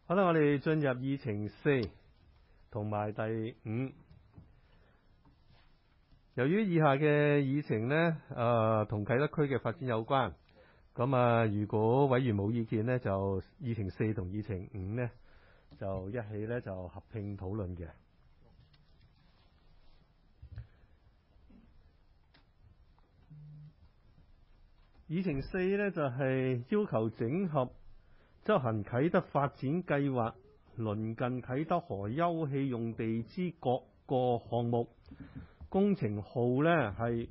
好啦，我哋進入議程4同埋第5。由於以下嘅議程呢，同啟德區嘅發展有關，咁如果委員冇意見呢，就議程4同議程5呢，就一起呢就合併討論嘅。議程4呢，就係要求整合執行啟德發展計劃鄰近啟德河休憩用地之各個項目，工程號呢係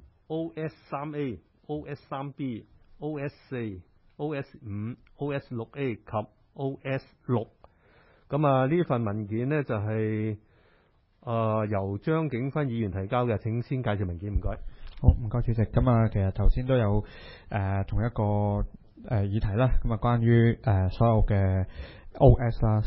OS3A、OS3B、OS4、OS5、OS6A 及 OS6。咁呢份文件呢，就係由張景勛議員提交嘅，請先介紹文件，唔該。 好，唔該主席。咁其實頭先都有同一個議題啦。咁關於所有嘅 OS 啦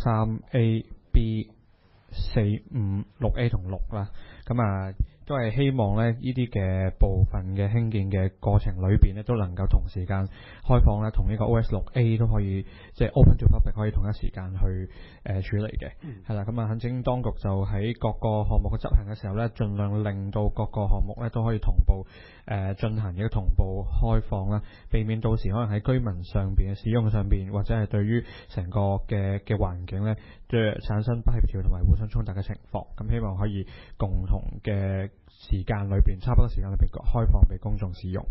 ，3A、B、4、5、6A 同6啦。咁都係希望咧，呢啲嘅部分嘅興建嘅過程裏邊咧，都能夠同時間開放咧，同呢個 OS6A 都可以即係 open to public 可以同一時間去處理嘅。係啦，懇請當局就喺各個項目嘅執行嘅時候咧，盡量令到各個項目咧都可以同步進行嘅同步開放啦，避免到時可能喺居民上邊嘅使用上邊，或者係對於成個嘅環境咧，即係產生不協調同埋互相衝突嘅情況。咁希望可以共同嘅時間裏邊，差不多時間裏邊開放俾公眾使用。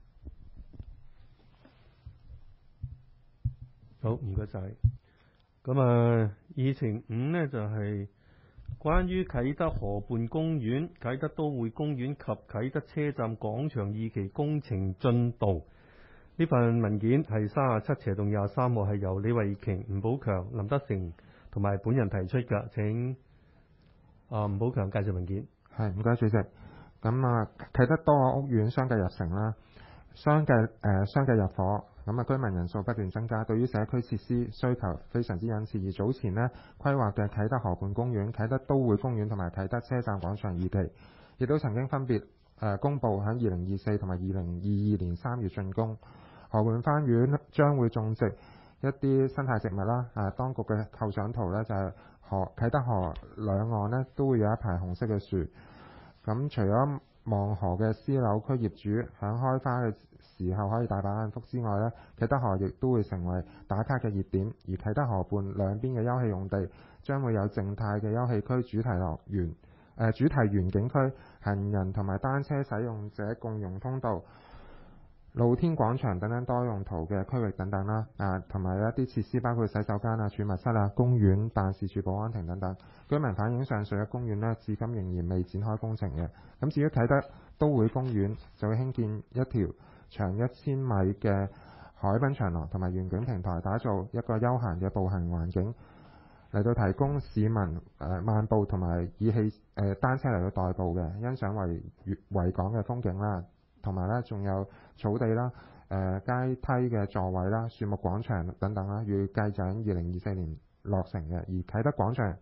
好，唔該晒。咁議程5呢，就係關於啟德河畔公園、啟德都會公園及啟德車站廣場2期工程進度。呢份文件係37/23號，係由李慧瓊、吳寶強、林德成同埋本人提出㗎。請吳寶強介紹文件。 係，唔該主席。啟德多個屋苑相繼入城啦，相繼入伙，居民人數不斷增加，對於社區設施需求非常之殷切。而早前呢規劃嘅啟德河畔公園、啟德都會公園同埋啟德車站廣場2期，亦都曾經分別公佈喺2024同埋2022年3月竣工。河畔花園將會種植一啲生態植物啦。當局嘅構想圖呢，就係啟德河兩岸呢都會有一排紅色嘅樹。咁除咗望河嘅私樓區業主響開花嘅時候可以大飽眼福之外呢，啟德河亦都會成為打卡嘅熱點。而啟德河畔兩邊嘅休憩用地將會有靜態嘅休憩區、主題園景區、行人同埋單車使用者共用通道、露天廣場等等多用途嘅區域等等啦。同埋一啲設施包括洗手間、儲物室、公園、辦事處、保安亭等等。居民反映上述嘅公園呢，至今仍然未展開工程嘅。咁至於啟德都會公園，就會興建一條長1000米嘅海濱長廊同埋園景平台，打造一個休閒嘅步行環境，嚟到提供市民漫步同埋以單車嚟到代步嘅，欣賞維港嘅風景啦。同埋呢，仲有草地啦、階梯嘅座位啦、樹木廣場等等啦，預計就喺2024年落成嘅。而啟德廣場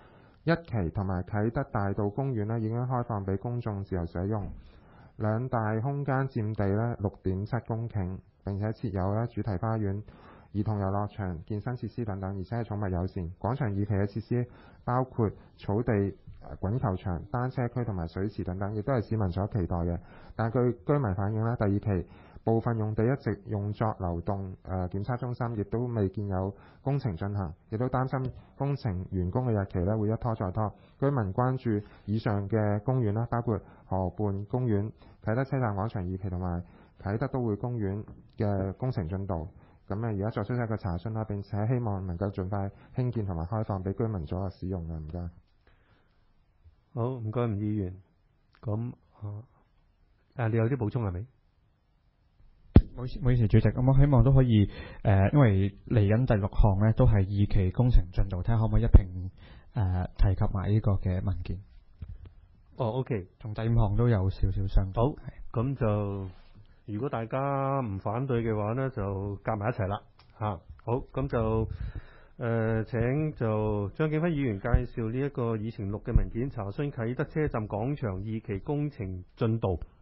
1期同埋啟德大道公園呢，已經開放俾公眾自由使用，兩大空間佔地呢 6.7 公頃，並且設有主題花園、兒童遊樂場、健身設施等等，而且係寵物友善。廣場2期嘅設施包括草地、滾球場、單車區同埋水池等等，亦都係市民所期待嘅。但據居民反映，第2期部分用地一直用作流動檢測中心，亦都未見有工程進行，亦都擔心工程完工嘅日期呢會一拖再拖。居民關注以上嘅公園啦，包括河畔公園、啟德車站廣場2期同埋啟德都會公園嘅工程進度。而家作出一個查詢啦，並且希望能夠盡快興建同埋開放俾居民左右使用嘅。唔該。 好，唔該吳議員。咁你有啲補充係咪？ 唔好意思，主席。咁我希望都可以因為嚟緊第6項呢都係2期工程進度，睇下可唔可以一併提及埋呢個嘅文件。 OK， 同第5項都有少少相同。 好，咁就如果大家唔反對嘅話呢，就夾埋一齊啦。好，咁就請就張景勛議員介紹呢一個議程6嘅文件，查詢啟德車站廣場2期工程進度。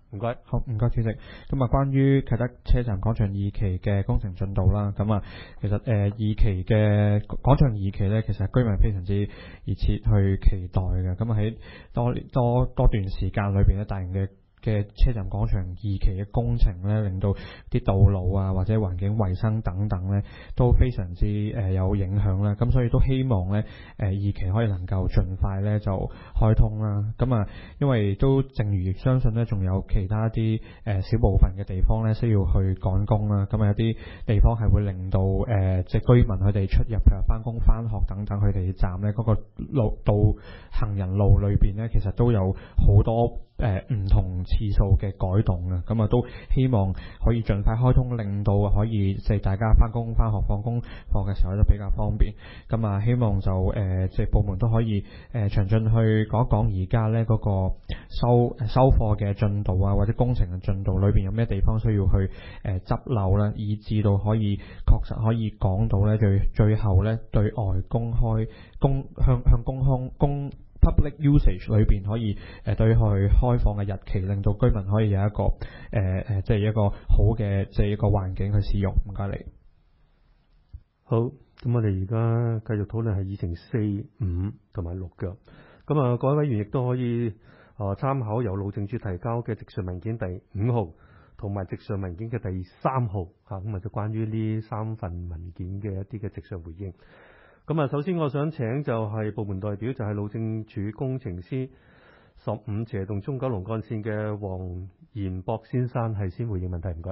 唔該。 好，唔該主席。咁啊，關於啟德車站廣場二期嘅工程進度啦，咁啊，其實二期嘅廣場二期咧，其實居民非常之熱切去期待嘅。咁啊喺多段時間裏邊咧，大型嘅車站廣場二期嘅工程咧，令到啲道路啊或者環境衛生等等咧都非常之有影響啦。咁所以都希望咧二期可以能夠盡快咧就開通啦。咁啊，因為都正如亦相信咧，仲有其他啲小部分嘅地方咧需要去趕工啦。咁啊有啲地方係會令到即係居民佢哋出入譬如翻工翻學等等，佢哋站咧嗰個行人路裏邊咧，其實都有好多唔同次數嘅改動啊，咁啊都希望可以盡快開通，令到可以即係大家翻工翻學放工放嘅時候都比較方便。咁啊希望就即係部門都可以詳盡去講一講而家咧嗰個收貨嘅進度啊，或者工程嘅進度裏邊有咩地方需要去執漏啦，以至到可以確實可以講到咧最後咧對外公開向公 public usage 裏邊可以對佢開放嘅日期，令到居民可以有一個即係一個好嘅即係一個環境去使用。唔該你。 好，咁我哋而家繼續討論係議程4、5同埋6嘅。咁啊，各位委員亦都可以參考由路政署提交嘅直述文件第5號同埋直述文件嘅第3號嚇，咁啊就關於呢3份文件嘅一啲嘅直述回應。咁啊，首先我想請就係部門代表，就係路政署工程師15斜洞中九龍幹線嘅黃賢博先生係先回應問題，唔該。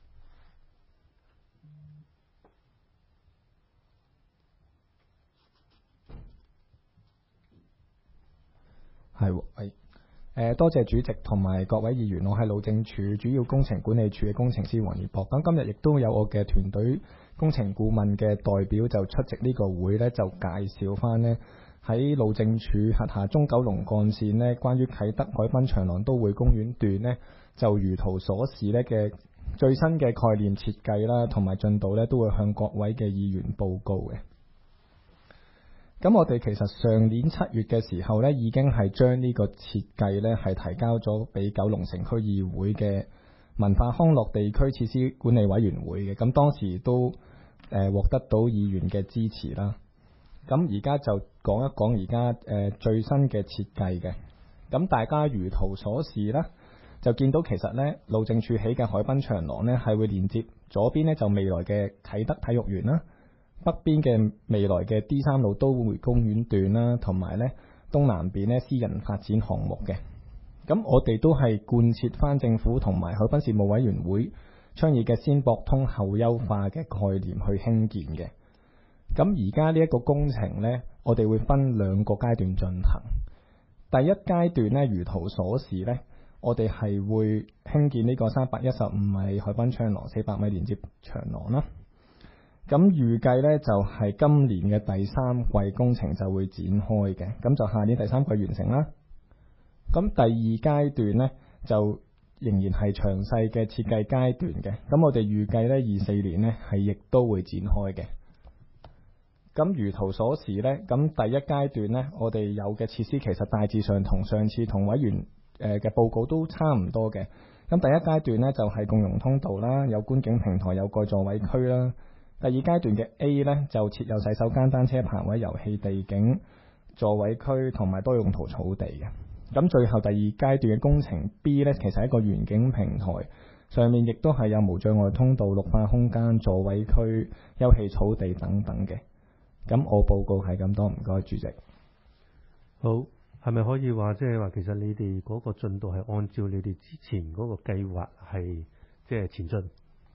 多謝主席同埋各位議員，我係路政署主要工程管理處嘅工程師黃賢博。咁今日亦都有我嘅團隊工程顧問嘅代表就出席呢個會呢，就介紹翻呢喺路政署轄下中九龍幹線呢，關於啟德海濱長廊都會公園段呢，就如圖所示呢嘅最新嘅概念設計啦，同埋進度呢，都會向各位嘅議員報告嘅。咁我哋其實上年7月嘅時候呢，已經係將呢個設計呢係提交咗俾九龍城區議會嘅文化康樂地區設施管理委員會嘅。咁當時都獲得到議員嘅支持啦。咁而家就講一講而家最新嘅設計嘅。咁大家如圖所示啦，就見到其實呢路政署起嘅海濱長廊呢係會連接左邊呢就未來嘅啟德體育園啦，北邊嘅未來嘅 D3 路都會公園段啦，同埋咧東南邊咧私人發展項目嘅。咁我哋都係貫徹翻政府同埋海濱事務委員會倡議嘅先駁通後優化嘅概念去興建嘅。咁而家呢一個工程呢，我哋會分2個階段進行。第一階段呢，如圖所示呢，我哋係會興建呢個315米海濱長廊，400米連接長廊啦。咁預計呢，就係今年嘅第3季工程就會展開嘅，咁就下年第3季完成啦。咁第2階段呢，就仍然係詳細嘅設計階段嘅，咁我哋預計呢24年呢係亦都會展開嘅。咁如圖所示呢，咁第一階段呢，我哋有嘅設施其實大致上同上次同委員嘅報告都差唔多嘅。咁第一階段呢，就係共融通道啦，有觀景平台，有個座位區啦。第二階段嘅 A 呢，就設有洗手間、單車泊位、遊戲地景、座位區同埋多用途草地嘅。咁最後第二階段嘅工程 B 呢，其實係一個園景平台，上面亦都係有無障礙通道、綠化空間、座位區、休憩草地等等嘅。咁我報告係咁多，唔該主席。 好，係咪可以話即係話其實你哋嗰個進度係按照你哋之前嗰個計劃係即係前進？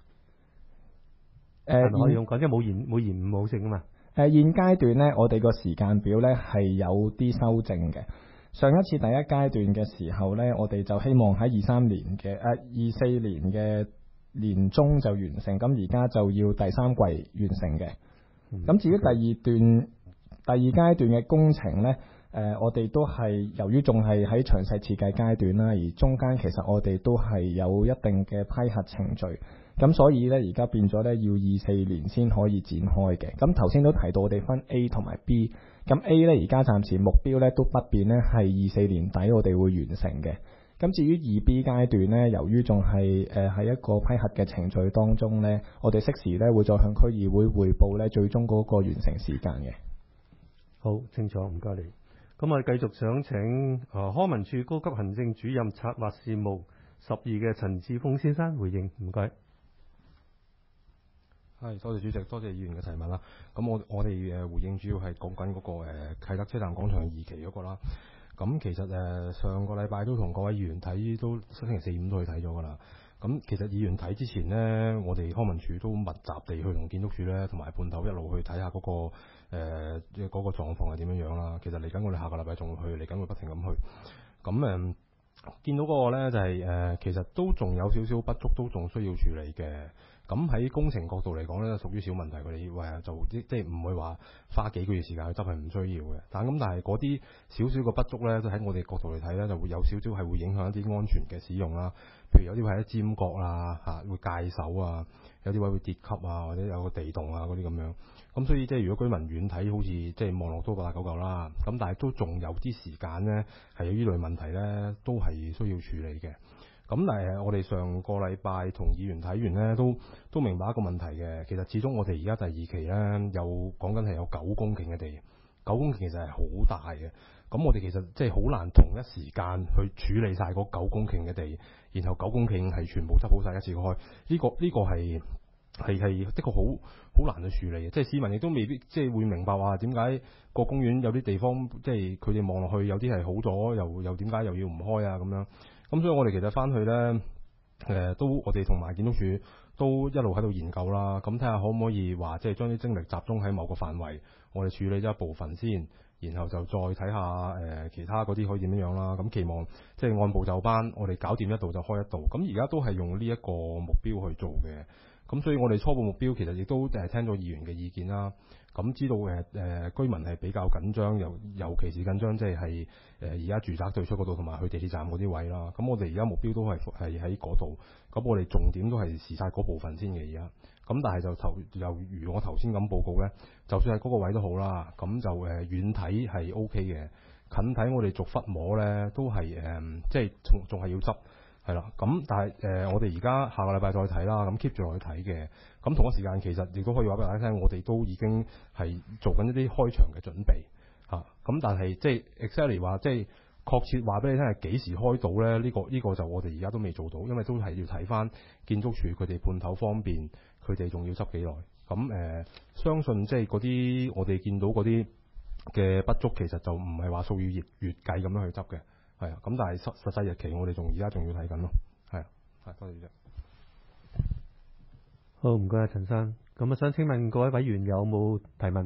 係咪可以咁講？即係冇延誤冇剩啊嘛。 現階段呢，我哋個時間表呢係有啲修正嘅。上一次第一階段嘅時候呢，我哋就希望喺24年嘅年中就完成，咁而家就要第3季完成嘅。咁至於第二階段嘅工程呢，我哋都係由於仲係喺詳細設計階段啦，而中間其實我哋都係有一定嘅批核程序。咁所以呢，而家變咗呢，要24年先可以展開嘅。咁頭先都提到我哋分 A 同埋 B。咁 A 呢，而家暫時目標呢都不變呢，係24年底我哋會完成嘅。 咁至於2B 階段呢，由於仲係喺一個批核嘅程序當中呢，我哋適時呢會再向區議會匯報呢最終嗰個完成時間嘅。 好清楚，唔該你。咁我哋繼續想請康文署高級行政主任策劃事務12嘅陳志峰先生回應，唔該。 係，多謝主席，多謝議員嘅提問啦。咁我哋回應主要係講緊嗰個啟德車站廣場2期嗰個啦。咁其實上個禮拜都同各位議員睇，都星期4、5都去睇咗㗎啦。咁其實議員睇之前呢，我哋康文署都密集地去同建築署咧，同埋判頭一路去睇下嗰個嗰個狀況係點樣樣啦。其實嚟緊我哋下個禮拜仲會去，嚟緊會不停咁去。咁見到嗰個咧就係其實都仲有少少不足，都仲需要處理嘅。咁喺工程角度嚟講咧，屬於小問題，佢哋就即係唔會話花幾個月時間去執係唔需要嘅。但係嗰啲少少嘅不足咧，都喺我哋角度嚟睇咧，就會有少少係會影響一啲安全嘅使用啦。譬如有啲位喺尖角啦會界手啊，有啲位會跌級啊，或者有個地洞啊嗰啲咁樣。咁所以即係如果居民遠睇好似即係望落都八九嚿啦，咁但係都仲有啲時間咧係有呢類問題咧，都係需要處理嘅。咁但係我哋上個禮拜同議員睇完咧，都明白一個問題嘅。其實始終我哋而家第2期咧，有講緊係有9公頃嘅地，9公頃其實係好大嘅。咁我哋其實即係好難同一時間去處理晒嗰9公頃嘅地，然後9公頃係全部執好晒一次過開。呢個係的確好難去處理嘅。即係市民亦都未必即係會明白話點解個公園有啲地方即係佢哋望落去有啲係好咗，又點解又要唔開啊咁樣。咁所以我哋其實翻去咧，都我哋同埋建築署都一路喺度研究啦。咁睇下可唔可以話即係將啲精力集中喺某個範圍，我哋處理咗一部分先，然後就再睇下其他嗰啲可以點樣啦。咁期望即係按部就班，我哋搞掂一度就開一度。咁而家都係用呢一個目標去做嘅。咁所以我哋初步目標其實亦都聽咗議員嘅意見啦。咁知道居民係比較緊張，尤其是緊張即係而家住宅對出嗰度同埋去地鐵站嗰啲位啦。咁我哋而家目標都係喺嗰度。咁我哋重點都係視晒嗰部分先嘅而家。咁但係又如我頭先咁報告咧，就算係嗰個位都好啦。咁就遠睇係 OK 嘅，近睇我哋逐忽摸咧都係即係仲係要執。係啦，咁但係我哋而家下個禮拜再睇啦，咁 keep 住落去睇嘅。咁同一時間其實亦都可以話俾大家聽，我哋都已經係做緊一啲開場嘅準備嚇。咁但係即係 exactly 話即係確切話俾你聽係幾時開到咧？呢個就我哋而家都未做到，因為都係要睇翻建築署佢哋判頭方面，佢哋仲要執幾耐。咁相信即係嗰啲我哋見到嗰啲嘅不足，其實就唔係話數以月計咁樣去執嘅。係啊，咁但係實際日期我哋而家仲要睇緊咯。係啊，多謝主席。 好，唔該陳生。咁想請問各位委員有冇提問？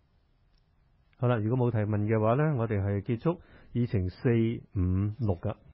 好啦，如果冇提問嘅話咧，我哋係結束議程4、5、6㗎。